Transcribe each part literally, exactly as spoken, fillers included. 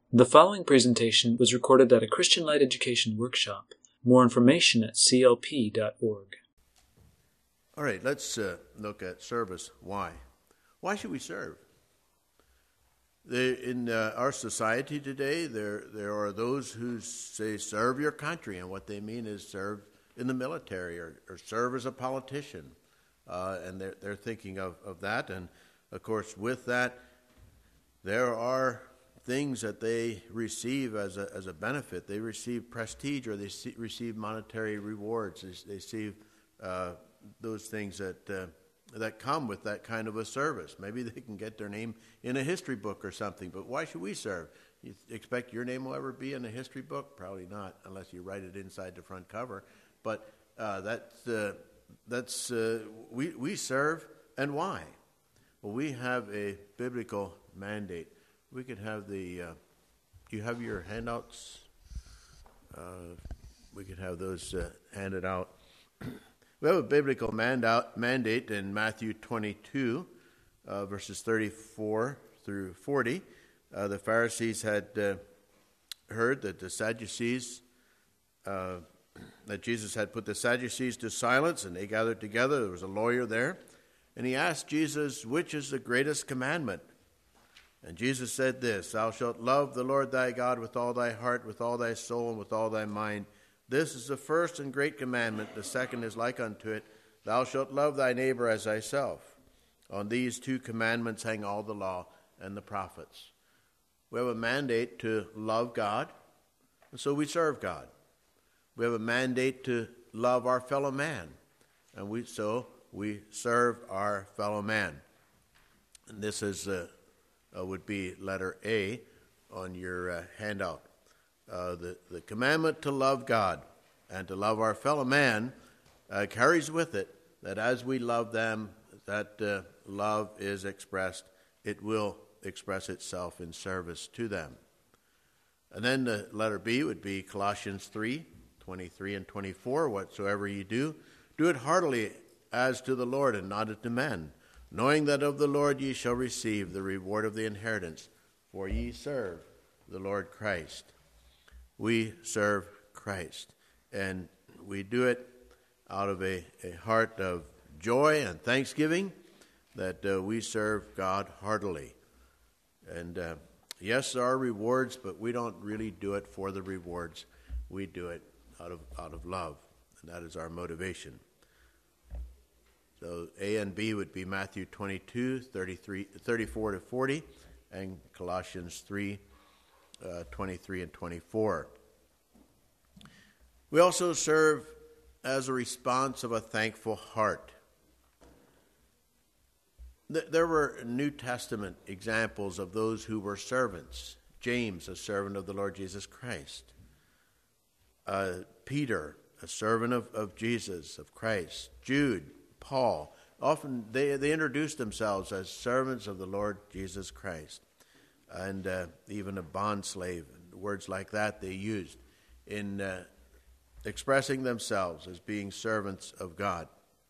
The following presentation was recorded at a Christian Light Education workshop. More information at c l p dot org. All right, let's uh, look at service. Why? Why should we serve? The, in uh, our society today, there there are those who say serve your country, and what they mean is serve in the military or, or serve as a politician. Uh, and they're, they're thinking of, of that. And, of course, with that, there are things that they receive as a as a benefit. They receive prestige, or they see, receive monetary rewards. They, they receive uh, those things that uh, that come with that kind of a service. Maybe they can get their name in a history book or something. But why should we serve? You expect your name will ever be in a history book? Probably not, unless you write it inside the front cover. But uh, that's uh, that's uh, we we serve, and why? Well, we have a biblical mandate. We could have the, uh, do you have your handouts? Uh, we could have those uh, handed out. We have a biblical mandout, mandate in Matthew twenty-two, uh, verses thirty-four through forty. Uh, the Pharisees had uh, heard that the Sadducees, uh, that Jesus had put the Sadducees to silence, and they gathered together. There was a lawyer there, and he asked Jesus, which is the greatest commandment? And Jesus said this, thou shalt love the Lord thy God with all thy heart, with all thy soul, and with all thy mind. This is the first and great commandment. The second is like unto it. Thou shalt love thy neighbor as thyself. On these two commandments hang all the law and the prophets. We have a mandate to love God, and so we serve God. We have a mandate to love our fellow man, and we so we serve our fellow man. And this is uh, Uh, would be letter A on your uh, handout. Uh, the, the commandment to love God and to love our fellow man uh, carries with it that as we love them, that uh, love is expressed. It will express itself in service to them. And then the letter B would be Colossians three, twenty-three and twenty-four. Whatsoever ye do, do it heartily as to the Lord and not unto men, knowing that of the Lord ye shall receive the reward of the inheritance, for ye serve the Lord Christ. We serve Christ, and we do it out of a, a heart of joy and thanksgiving that uh, we serve God heartily. And uh, yes, there are rewards, but we don't really do it for the rewards. We do it out of out of love, and that is our motivation. So A and B would be Matthew twenty-two, thirty-three, thirty-four to forty, and Colossians three, uh, twenty-three and twenty-four. We also serve as a response of a thankful heart. There were New Testament examples of those who were servants. James, a servant of the Lord Jesus Christ. Uh, Peter, a servant of, of Jesus, of Christ. Jude, Paul, often they, they introduce themselves as servants of the Lord Jesus Christ. And uh, even a bondslave, words like that they used in uh, expressing themselves as being servants of God.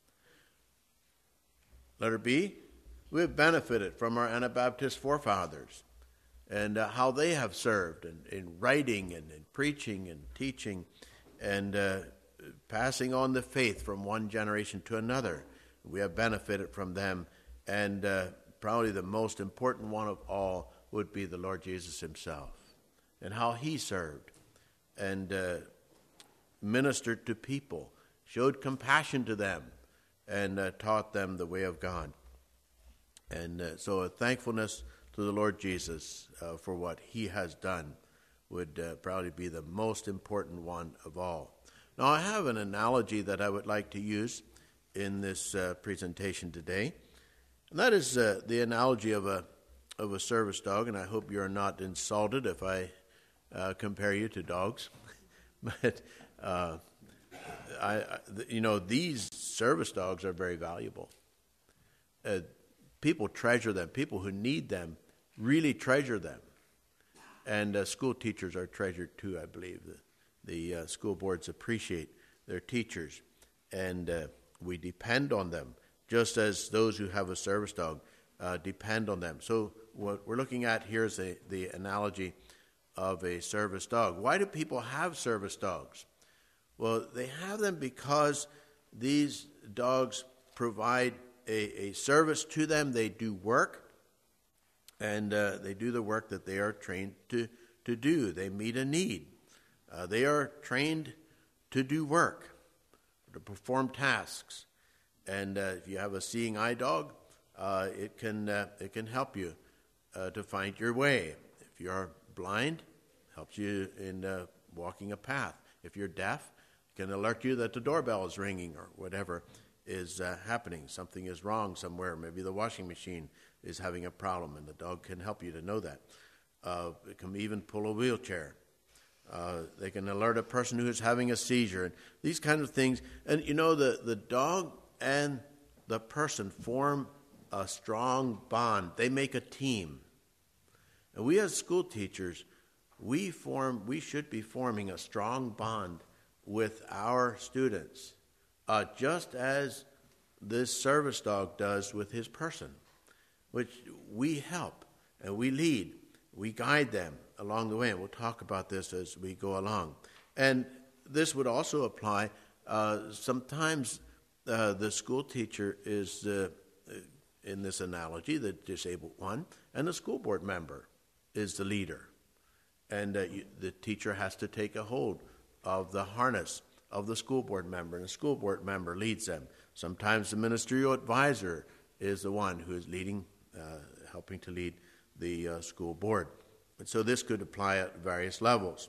Letter B, we have benefited from our Anabaptist forefathers and uh, how they have served in, in writing and in preaching and teaching and uh, passing on the faith from one generation to another. We have benefited from them, and uh, probably the most important one of all would be the Lord Jesus himself, and how he served and uh, ministered to people, showed compassion to them, and uh, taught them the way of God. And uh, so a thankfulness to the Lord Jesus uh, for what he has done would uh, probably be the most important one of all. Now, I have an analogy that I would like to use in this uh, presentation today, and that is uh, the analogy of a of a service dog. And I hope you're not insulted if I uh, compare you to dogs, but uh, I, I, you know, these service dogs are very valuable. Uh, people treasure them. People who need them really treasure them, and uh, school teachers are treasured too. I believe the the uh, school boards appreciate their teachers, and uh, we depend on them, just as those who have a service dog uh, depend on them. So what we're looking at here is the, the analogy of a service dog. Why do people have service dogs? Well, they have them because these dogs provide a, a service to them. They do work, and uh, they do the work that they are trained to, to do. They meet a need. Uh, they are trained to do work, to perform tasks. And uh, if you have a seeing eye dog, uh, it can uh, it can help you uh, to find your way. If you are blind, helps you in uh, walking a path. If you're deaf, it can alert you that the doorbell is ringing or whatever is uh, happening. Something is wrong somewhere. Maybe the washing machine is having a problem, and the dog can help you to know that. Uh, it can even pull a wheelchair. Uh, they can alert a person who is having a seizure, and these kind of things. And you know, the, the dog and the person form a strong bond. They make a team. And we as school teachers, we form, we should be forming a strong bond with our students, uh, just as this service dog does with his person, which we help and we lead, we guide them along the way, and we'll talk about this as we go along. And this would also apply, uh, sometimes uh, the school teacher is, uh, in this analogy, the disabled one, and the school board member is the leader. And uh, you, the teacher has to take a hold of the harness of the school board member, and the school board member leads them. Sometimes the ministerial advisor is the one who is leading, uh, helping to lead the uh, school board. And so this could apply at various levels.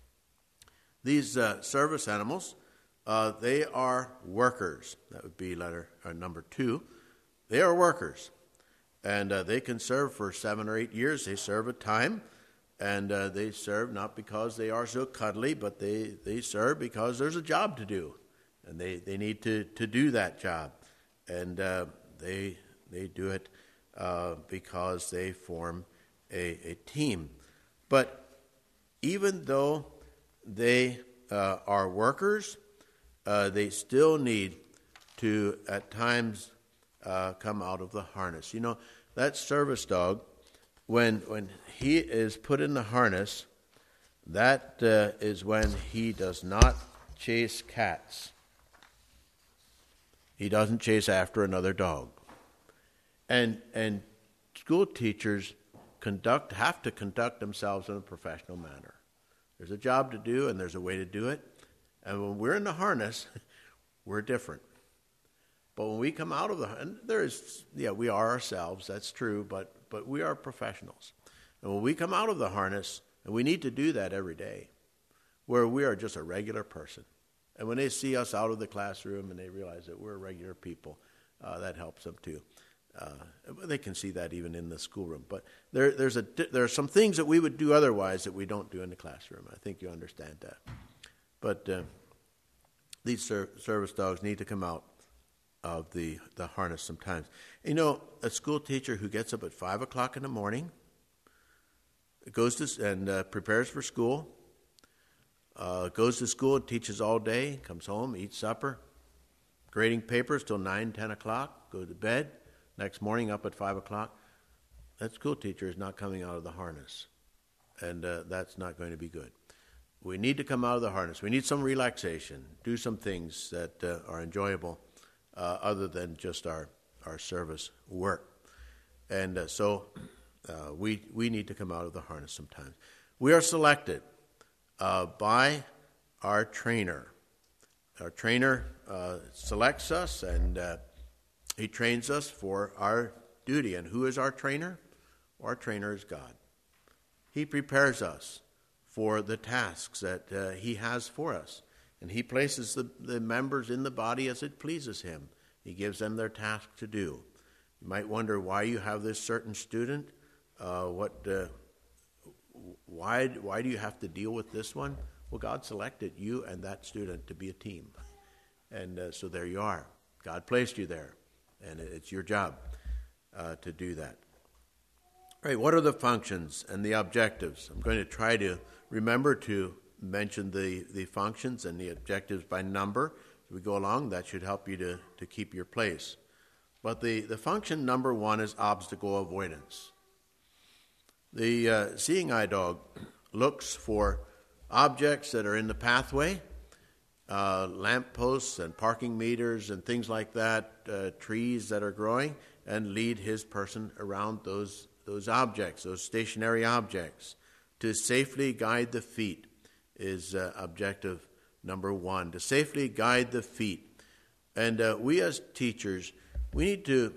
These uh, service animals, uh, they are workers. That would be letter uh, number two. They are workers, and uh, they can serve for seven or eight years. They serve a time, and uh, they serve not because they are so cuddly, but they, they serve because there's a job to do, and they, they need to, to do that job. And uh, they they do it uh, because they form a, a team. But even though they uh, are workers, uh, they still need to, at times, uh, come out of the harness. You know, that service dog, when when he is put in the harness, that uh, is when he does not chase cats. He doesn't chase after another dog. And and school teachers conduct have to conduct themselves in a professional manner. There's a job to do, and there's a way to do it. And when we're in the harness, we're different. But when we come out of the, and there is, yeah, we are ourselves, that's true, but but we are professionals. And when we come out of the harness, and we need to do that every day, where we are just a regular person. And when they see us out of the classroom and they realize that we're regular people, uh, that helps them too. Uh, they can see that even in the schoolroom. But there, there's a, there are some things that we would do otherwise that we don't do in the classroom. I think you understand that. But uh, these ser- service dogs need to come out of the, the harness sometimes. You know, a school teacher who gets up at five o'clock in the morning, goes to and uh, prepares for school, uh, goes to school and teaches all day, comes home, eats supper, grading papers till nine, ten o'clock, go to bed. Next morning up at five o'clock, that school teacher is not coming out of the harness, and uh, that's not going to be good. We need to come out of the harness. We need some relaxation, do some things that uh, are enjoyable uh, other than just our, our service work. And uh, so uh, we, we need to come out of the harness sometimes. We are selected uh, by our trainer. Our trainer uh, selects us, and uh, he trains us for our duty. And who is our trainer? Our trainer is God. He prepares us for the tasks that uh, he has for us. And he places the, the members in the body as it pleases him. He gives them their task to do. You might wonder why you have this certain student. Uh, what? Uh, why, why do you have to deal with this one? Well, God selected you and that student to be a team. And uh, so there you are. God placed you there. And it's your job uh, to do that. All right, what are the functions and the objectives? I'm going to try to remember to mention the, the functions and the objectives by number as we go along. That should help you to, to keep your place. But the, the function number one is obstacle avoidance. The uh, seeing eye dog looks for objects that are in the pathway, uh, lamp posts and parking meters and things like that, uh, trees that are growing, and lead his person around those those objects, those stationary objects. To safely guide the feet is uh, objective number one, to safely guide the feet. And uh, we as teachers, we need to,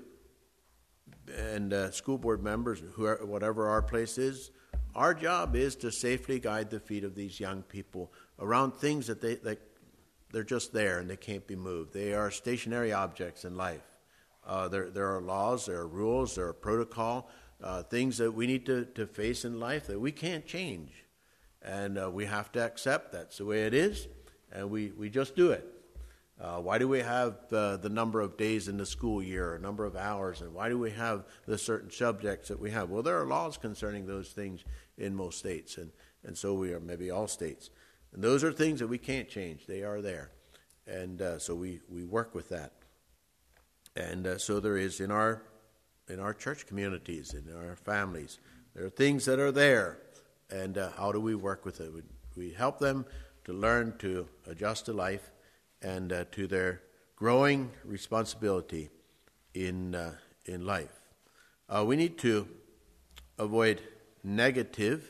and uh, school board members, whoever, whatever our place is, our job is to safely guide the feet of these young people around things that they, that they're just there and they can't be moved. They are stationary objects in life. Uh, there, there are laws, there are rules, there are protocol, uh, things that we need to, to face in life that we can't change. And uh, we have to accept that's the way it is, and we, we just do it. Uh, why do we have uh, the number of days in the school year, a number of hours, and why do we have the certain subjects that we have? Well, there are laws concerning those things in most states, and, and so we are, maybe all states. And those are things that we can't change. They are there. And uh, so we, we work with that. And uh, so there is in our in our church communities, in our families, there are things that are there. And uh, how do we work with it? We, we help them to learn to adjust to life and uh, to their growing responsibility in uh, in life. Uh, we need to avoid negative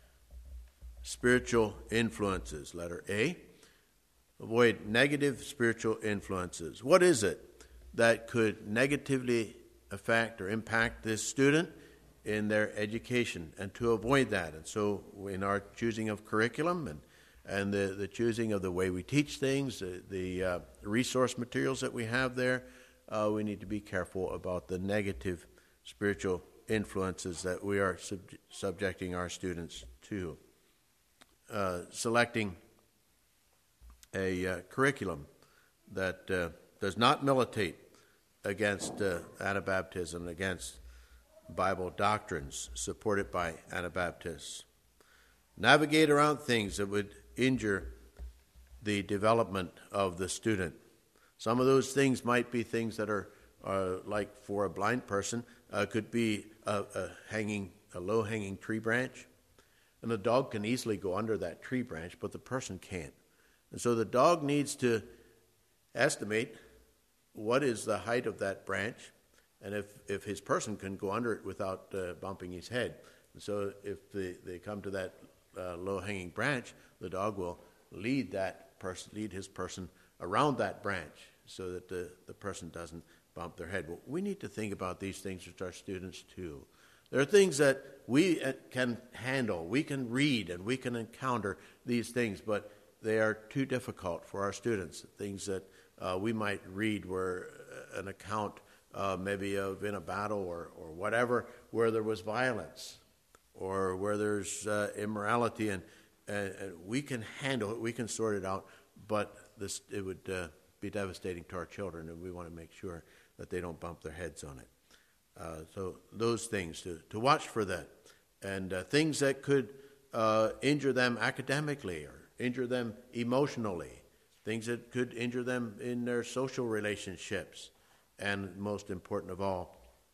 spiritual influences. Letter A. Avoid negative spiritual influences. What is it that could negatively affect or impact this student in their education, and to avoid that? And so in our choosing of curriculum and, and the, the choosing of the way we teach things, the, the uh, resource materials that we have there, uh, we need to be careful about the negative spiritual influences that we are sub- subjecting our students to. Uh, selecting a uh, curriculum that uh, does not militate against uh, Anabaptism, against Bible doctrines supported by Anabaptists. Navigate around things that would injure the development of the student. Some of those things might be things that are, are like for a blind person, uh, could be a, a hanging, a low-hanging tree branch, and the dog can easily go under that tree branch, but the person can't. And so the dog needs to estimate what is the height of that branch, and if, if his person can go under it without uh, bumping his head. And so if they, they come to that uh, low-hanging branch, the dog will lead that person, lead his person around that branch so that the, the person doesn't bump their head. Well, we need to think about these things with our students too. There are things that we can handle, we can read, and we can encounter these things, but they are too difficult for our students. Things that uh, we might read were an account uh, maybe of in a battle or, or whatever, where there was violence or where there's uh, immorality, and, and, and we can handle it, we can sort it out, but this it would uh, be devastating to our children, and we want to make sure that they don't bump their heads on it. Uh, so those things, to, to watch for that, and uh, things that could uh, injure them academically or injure them emotionally, things that could injure them in their social relationships, and most important of all,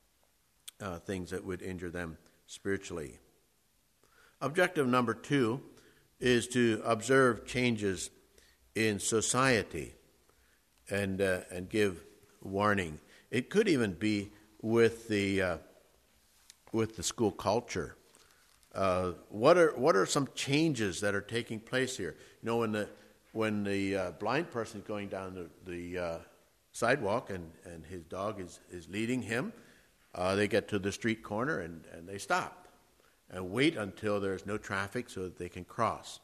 uh, things that would injure them spiritually. Objective number two is to observe changes in society and uh, and give warning. It could even be with the uh, with the school culture. Uh, what are what are some changes that are taking place here? You know, when the when the uh, blind person is going down the, the uh, sidewalk and, and his dog is, is leading him, uh, they get to the street corner and, and they stop and wait until there's no traffic so that they can cross.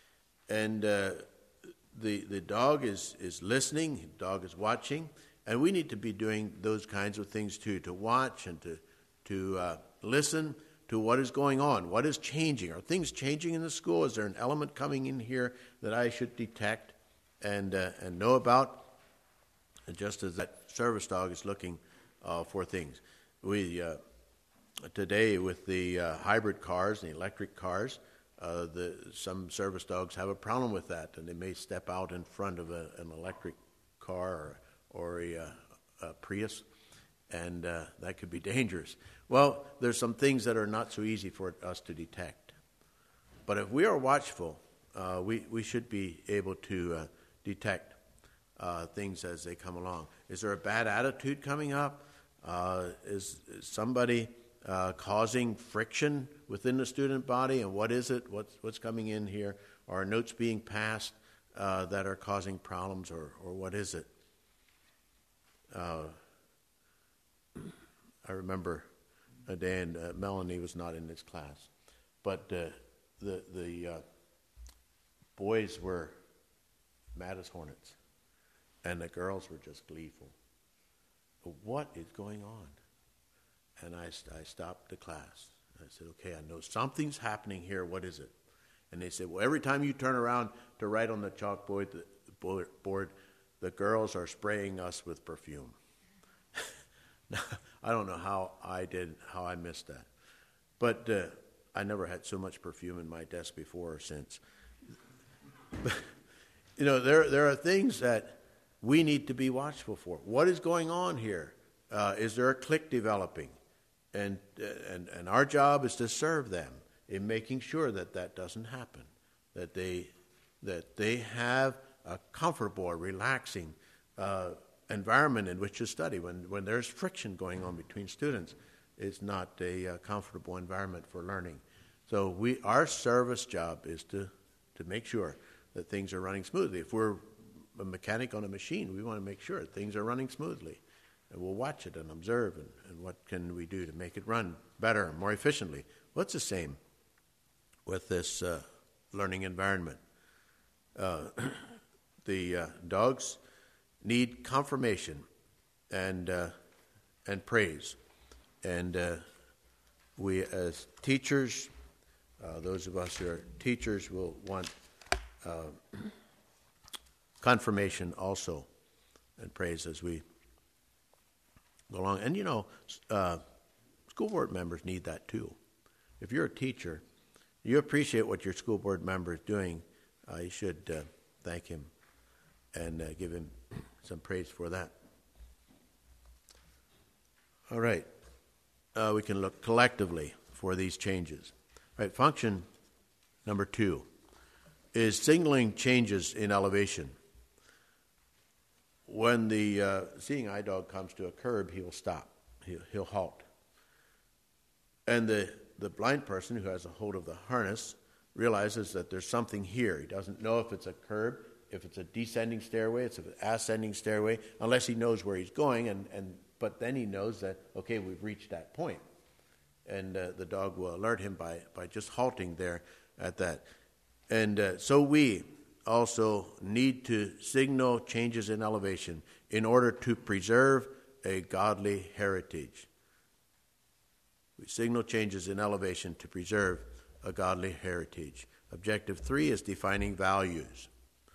And uh, the the dog is, is listening, the dog is watching, and we need to be doing those kinds of things too, to watch and to to uh, listen to what is going on, what is changing. Are things changing in the school? Is there an element coming in here that I should detect and uh, and know about? And just as that service dog is looking uh, for things. We uh, today with the uh, hybrid cars, the electric cars, uh, the some service dogs have a problem with that, and they may step out in front of a, an electric car or, or a, a Prius, and uh, that could be dangerous. Well, there's some things that are not so easy for us to detect. but if we are watchful, uh, we, we should be able to uh, detect uh, things as they come along. Is there a bad attitude coming up? Uh, is, is somebody uh, causing friction within the student body? And what is it? What's, what's coming in here? Are notes being passed uh, that are causing problems, or, or what is it? Uh, I remember a day, and uh, Melanie was not in this class, but uh, the the uh, boys were mad as hornets, and the girls were just gleeful. What is going on? And I, I stopped the class. I said, okay, I know something's happening here. What is it? And they said, well, every time you turn around to write on the chalkboard, the board, the girls are spraying us with perfume. I don't know how I did, how I missed that. But uh, I never had so much perfume in my desk before or since. You know, there there are things that we need to be watchful for. What is going on here? Uh, is there a clique developing? And, uh, and and our job is to serve them in making sure that that doesn't happen, that they that they have a comfortable or relaxing uh, environment in which to study. When when there's friction going on between students, it's not a uh, comfortable environment for learning. So we our service job is to to make sure that things are running smoothly. If we're a mechanic on a machine, we want to make sure things are running smoothly. And we'll watch it and observe, and, and what can we do to make it run better and more efficiently. Well, it's the same with this uh, learning environment. Uh, the uh, dogs need confirmation and uh, and praise. And uh, we as teachers, uh, those of us who are teachers, will want uh, confirmation also and praise as we go along. And you know, uh, school board members need that too. If you're a teacher, you appreciate what your school board member is doing, uh, you should uh, thank him and uh, give him some praise for that. All right. Uh, we can look collectively for these changes. All right, function number two is signaling changes in elevation. When the uh, seeing eye dog comes to a curb, he will stop. He'll, he'll halt. And the, the blind person who has a hold of the harness realizes that there's something here. He doesn't know if it's a curb, if it's a descending stairway, it's an ascending stairway, unless he knows where he's going. And, and but then he knows that, okay, we've reached that point. And uh, the dog will alert him by, by just halting there at that. And uh, so we also need to signal changes in elevation in order to preserve a godly heritage. We signal changes in elevation to preserve a godly heritage. Objective three is defining values.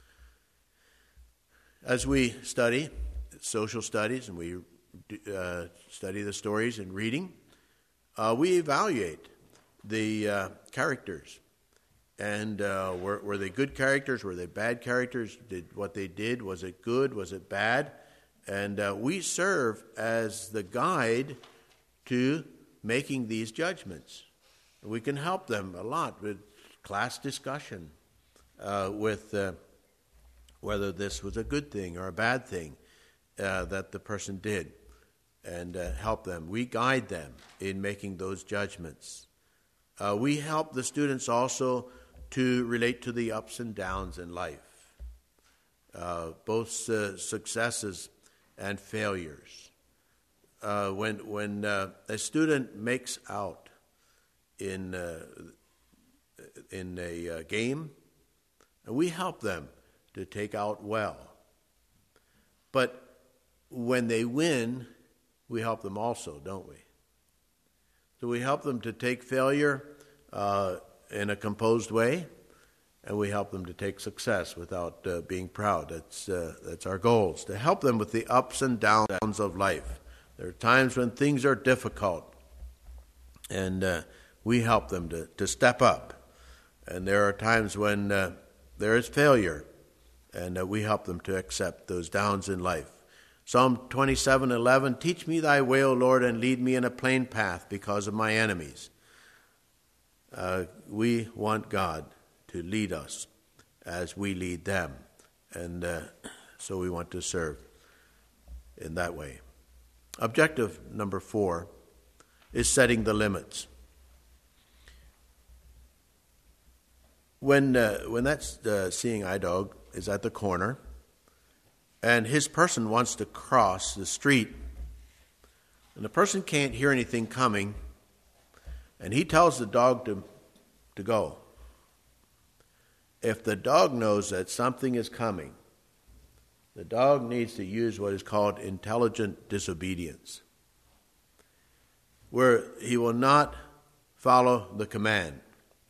As we study social studies and we uh, study the stories in reading, uh, we evaluate the uh, characters. And uh, were, were they good characters? Were they bad characters? Did what they did, was it good? Was it bad? And uh, we serve as the guide to making these judgments. We can help them a lot with class discussion, uh, with uh, whether this was a good thing or a bad thing uh, that the person did, and uh, help them. We guide them in making those judgments. Uh, we help the students also to relate to the ups and downs in life, uh, both uh, successes and failures. Uh, when when uh, a student makes out in uh, in a uh, game, we help them to take out well. But when they win, we help them also, don't we? So we help them to take failure uh, in a composed way, and we help them to take success without uh, being proud. That's uh, that's our goals, to help them with the ups and downs of life. There are times when things are difficult, and uh, we help them to, to step up. And there are times when uh, there is failure, and uh, we help them to accept those downs in life. Psalm twenty-seven eleven, teach me thy way, O Lord, and lead me in a plain path because of my enemies. Uh, we want God to lead us as we lead them. And uh, so we want to serve in that way. Objective number four is setting the limits. When uh, when that uh, seeing eye dog is at the corner and his person wants to cross the street and the person can't hear anything coming and he tells the dog to to go. If the dog knows that something is coming, the dog needs to use what is called intelligent disobedience, where he will not follow the command.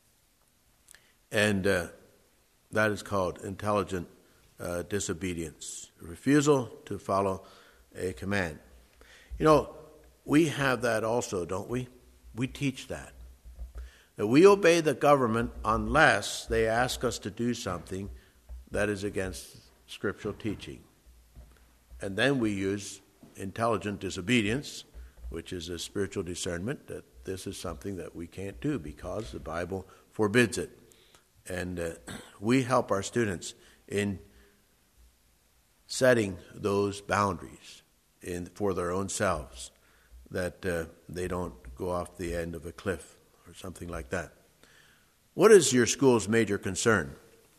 And uh, that is called intelligent uh, disobedience, refusal to follow a command. You know, we have that also, don't we? We teach that. That we obey the government unless they ask us to do something that is against scriptural teaching. And then we use intelligent disobedience, which is a spiritual discernment that this is something that we can't do because the Bible forbids it. And uh, we help our students in setting those boundaries in, for their own selves, that uh, they don't go off the end of a cliff or something like that. What is your school's major concern?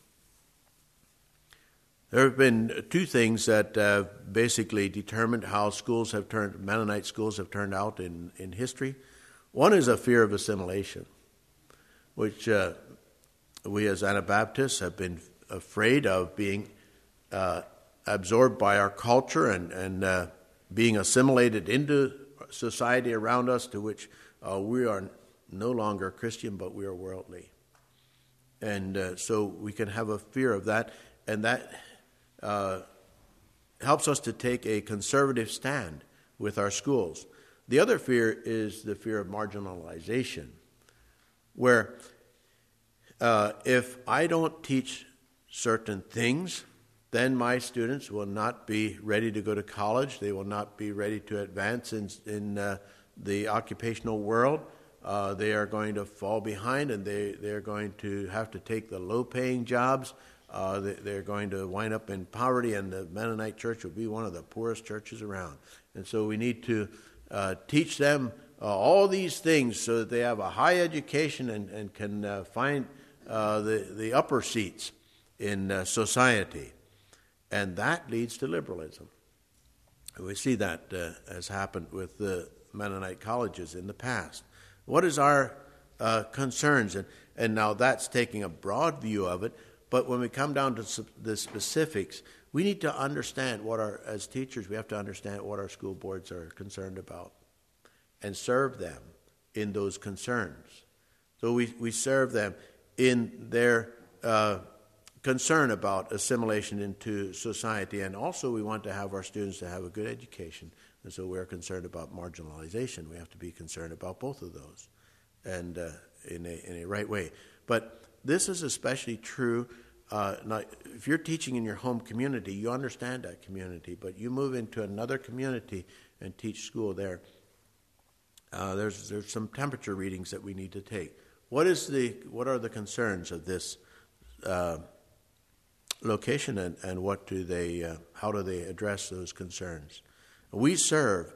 There have been two things that uh, basically determined how schools have turned, Mennonite schools have turned out in, in history. One is a fear of assimilation, which uh, we as Anabaptists have been afraid of being uh, absorbed by our culture and, and uh, being assimilated into society around us, to which uh, we are no longer Christian, but we are worldly. And uh, so we can have a fear of that, and that uh, helps us to take a conservative stand with our schools. The other fear is the fear of marginalization, where uh, if I don't teach certain things, then my students will not be ready to go to college. They will not be ready to advance in, in uh, the occupational world. Uh, they are going to fall behind, and they, they're going to have to take the low-paying jobs. Uh, they, they're going to wind up in poverty, and the Mennonite church will be one of the poorest churches around. And so we need to uh, teach them uh, all these things so that they have a high education and, and can uh, find uh, the, the upper seats in uh, society. And that leads to liberalism. We see that uh, has happened with the Mennonite colleges in the past. What is our uh, concerns? And, and now that's taking a broad view of it, but when we come down to the specifics, we need to understand what our, as teachers, we have to understand what our school boards are concerned about and serve them in those concerns. So we, we serve them in their uh, concern about assimilation into society, and also we want to have our students to have a good education, and so we're concerned about marginalization. We have to be concerned about both of those, and uh, in a in a right way. But this is especially true. Uh, not, if you're teaching in your home community, you understand that community, but you move into another community and teach school there. Uh, there's there's some temperature readings that we need to take. What is the what are the concerns of this uh, location, and, and what do they uh, how do they address those concerns? We serve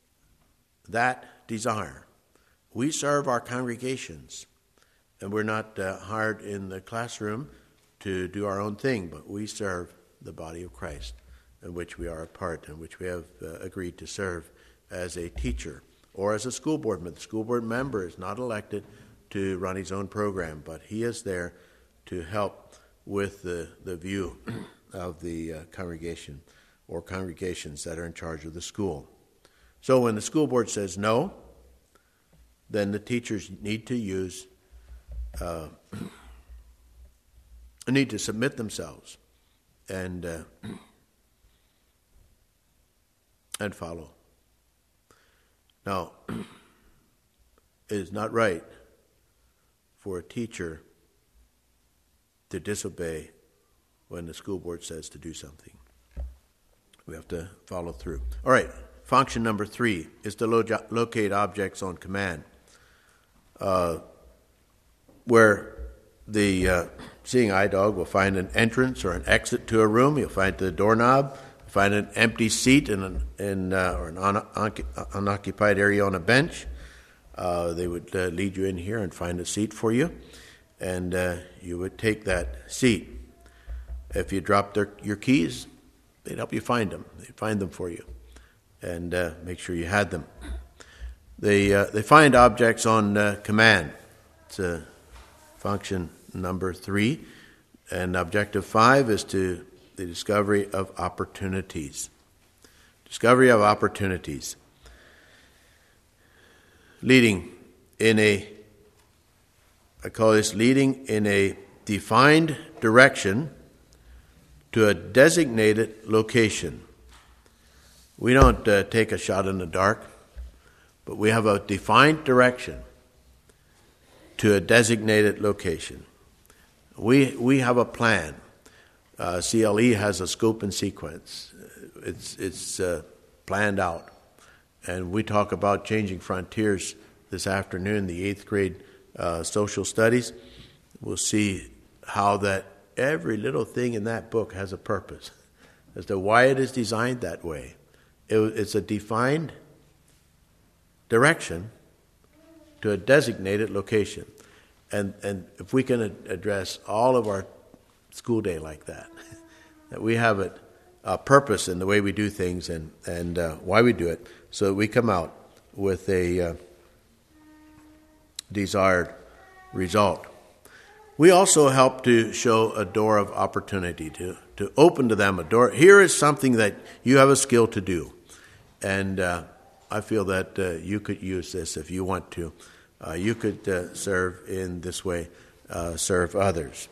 that desire. We serve our congregations, and we're not uh, hired in the classroom to do our own thing, but we serve the body of Christ, in which we are a part, in which we have uh, agreed to serve as a teacher or as a school board member. The school board member is not elected to run his own program, but he is there to help with the, the view of the uh, congregation or congregations that are in charge of the school. So when the school board says no, then the teachers need to use, uh, need to submit themselves and uh, and follow. Now, it is not right for a teacher to disobey when the school board says to do something. We have to follow through. All right, function number three is to lo- locate objects on command. Uh, where the uh, seeing eye dog will find an entrance or an exit to a room. You'll find the doorknob, find an empty seat in an in uh, or an un- unoccupied area on a bench. Uh, they would uh, lead you in here and find a seat for you, and uh, you would take that seat. If you dropped their, your keys, they'd help you find them. They'd find them for you, and uh, make sure you had them. They uh, they find objects on uh, command. It's uh, function number three, and objective five is to the discovery of opportunities. Discovery of opportunities. Leading in a, I call this leading in a defined direction to a designated location. We don't uh, take a shot in the dark, but we have a defined direction to a designated location. We we have a plan. Uh, C L E has a scope and sequence. It's it's uh, planned out, and we talk about changing frontiers this afternoon. The eighth grade uh, social studies. We'll see how that every little thing in that book has a purpose as to why it is designed that way. It, it's a defined direction to a designated location. And and if we can address all of our school day like that, that we have a, a purpose in the way we do things and, and uh, why we do it, so that we come out with a uh, desired result. We also help to show a door of opportunity, to, to open to them a door. Here is something that you have a skill to do. And uh, I feel that uh, you could use this if you want to. Uh, you could uh, serve in this way, uh, serve others.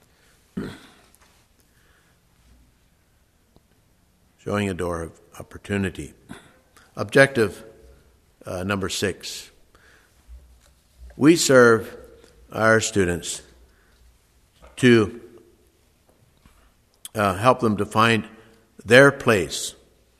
Showing a door of opportunity. Objective uh, number six. We serve our students to uh, help them to find their place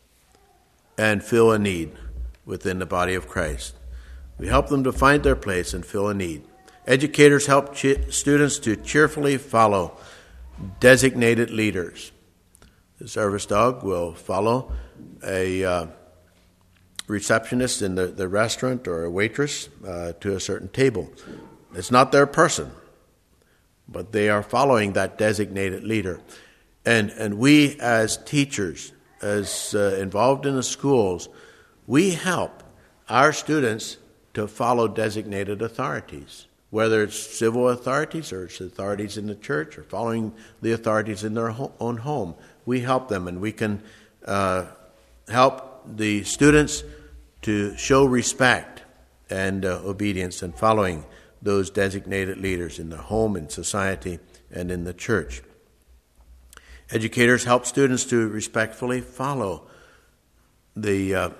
and fill a need within the body of Christ. We help them to find their place and fill a need. Educators help ch- students to cheerfully follow designated leaders. The service dog will follow a uh, receptionist in the, the restaurant or a waitress uh, to a certain table. It's not their person, but they are following that designated leader. And and we as teachers, as uh, involved in the schools, we help our students to follow designated authorities, whether it's civil authorities or it's authorities in the church or following the authorities in their ho- own home. We help them, and we can uh, help the students to show respect and uh, obedience and following those designated leaders in their home, in society, and in the church. Educators help students to respectfully follow the uh,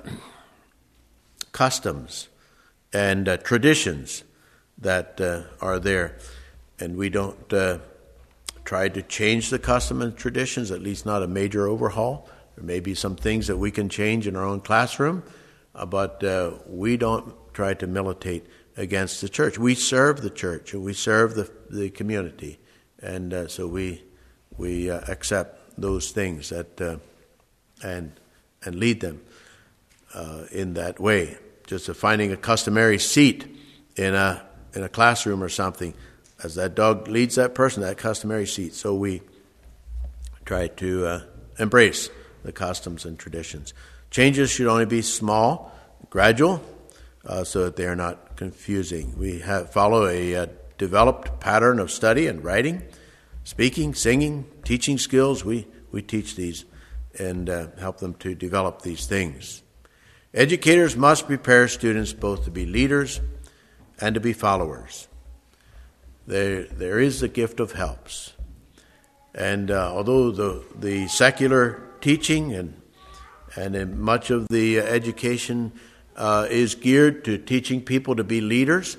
customs and uh, traditions that uh, are there. And we don't uh, try to change the custom and traditions, at least not a major overhaul. There may be some things that we can change in our own classroom, uh, but uh, we don't try to militate against the church. We serve the church, and we serve the the community, and uh, so we we uh, accept those things that uh, and and lead them uh, in that way. Just uh, finding a customary seat in a in a classroom or something, as that dog leads that person, that customary seat. So we try to uh, embrace the customs and traditions. Changes should only be small, gradual, uh, so that they are not confusing. We have follow a uh, developed pattern of study and writing, speaking, singing, teaching skills. We we teach these and uh, help them to develop these things. Educators must prepare students both to be leaders and to be followers. There, there is the gift of helps. And uh, although the the secular teaching and and in much of the education uh, is geared to teaching people to be leaders,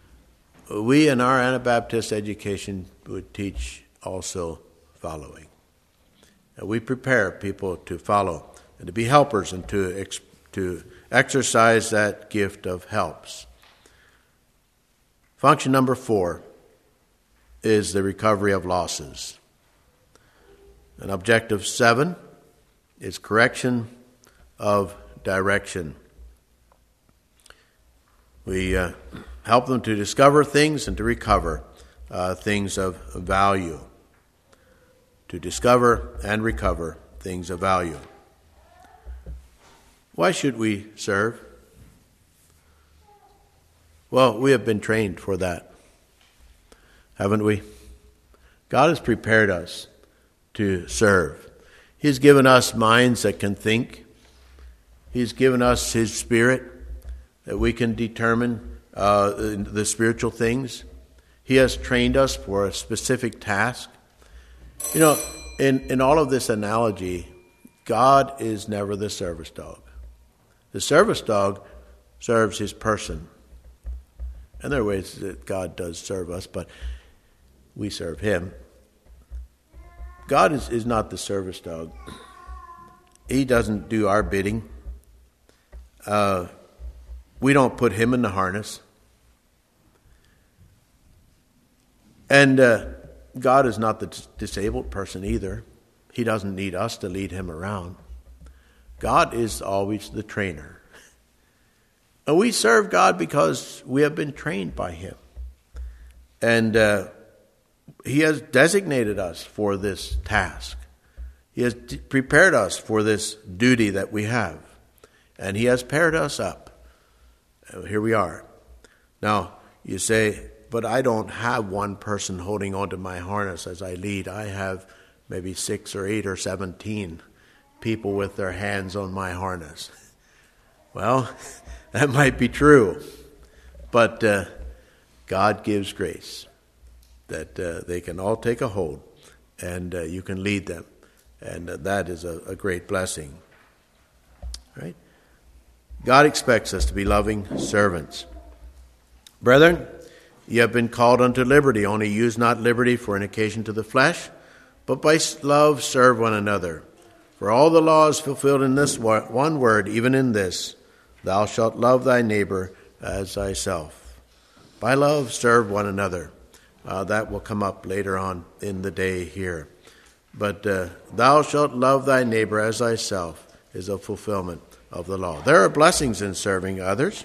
we in our Anabaptist education would teach also following. And we prepare people to follow and to be helpers and to ex- to exercise that gift of helps. Function number four is the recovery of losses. And objective seven is correction of direction. We uh, help them to discover things and to recover uh, things of value. To discover and recover things of value. Why should we serve? Well, we have been trained for that, haven't we? God has prepared us to serve. He's given us minds that can think. He's given us His Spirit that we can determine uh, the spiritual things. He has trained us for a specific task. You know, in, in all of this analogy, God is never the service dog. The service dog serves his person. And there are ways that God does serve us, but we serve Him. God is, is not the service dog. He doesn't do our bidding. Uh, we don't put Him in the harness. And uh, God is not the dis- disabled person either. He doesn't need us to lead Him around. God is always the trainer. And we serve God because we have been trained by Him. And uh, He has designated us for this task. He has d- prepared us for this duty that we have. And He has paired us up. And here we are. Now, you say, but I don't have one person holding onto my harness as I lead. I have maybe six or eight or seventeen people with their hands on my harness. Well, that might be true, but uh, God gives grace that uh, they can all take a hold and uh, you can lead them, and uh, that is a, a great blessing. Right? God expects us to be loving servants. Brethren, ye have been called unto liberty, only use not liberty for an occasion to the flesh, but by love serve one another. For all the law is fulfilled in this one word, even in this, thou shalt love thy neighbor as thyself. By love, serve one another. Uh, that will come up later on in the day here. But uh, thou shalt love thy neighbor as thyself is a fulfillment of the law. There are blessings in serving others.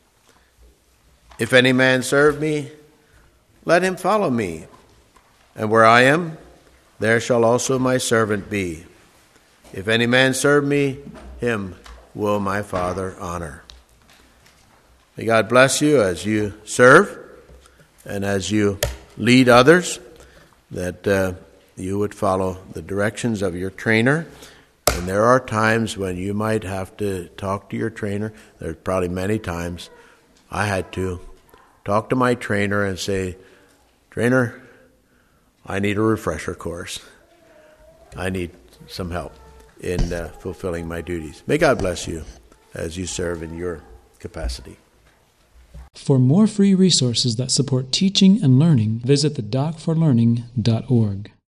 If any man serve me, let him follow me. And where I am, there shall also my servant be. If any man serve me, him will my Father honor. May God bless you as you serve and as you lead others, that uh, you would follow the directions of your trainer. And there are times when you might have to talk to your trainer. There's probably many times I had to talk to my trainer and say, trainer, I need a refresher course. I need some help in uh, fulfilling my duties. May God bless you as you serve in your capacity. For more free resources that support teaching and learning, visit the doc for learning dot org.